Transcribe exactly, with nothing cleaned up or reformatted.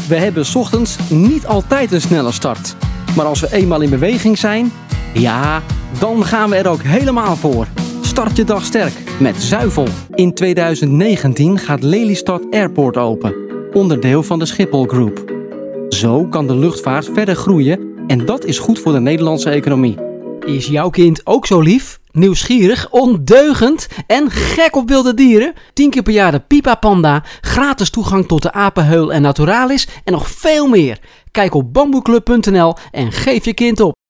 We hebben 's ochtends niet altijd een snelle start. Maar als we eenmaal in beweging zijn, ja, dan gaan we er ook helemaal voor. Start je dag sterk met Zuivel. In tweeduizend negentien gaat Lelystad Airport open, onderdeel van de Schiphol Group. Zo kan de luchtvaart verder groeien en dat is goed voor de Nederlandse economie. Is jouw kind ook zo lief, nieuwsgierig, ondeugend en gek op wilde dieren? tien keer per jaar de Pipa Panda, gratis toegang tot de Apenheul en Naturalis en nog veel meer. Kijk op bamboeclub punt n l en geef je kind op.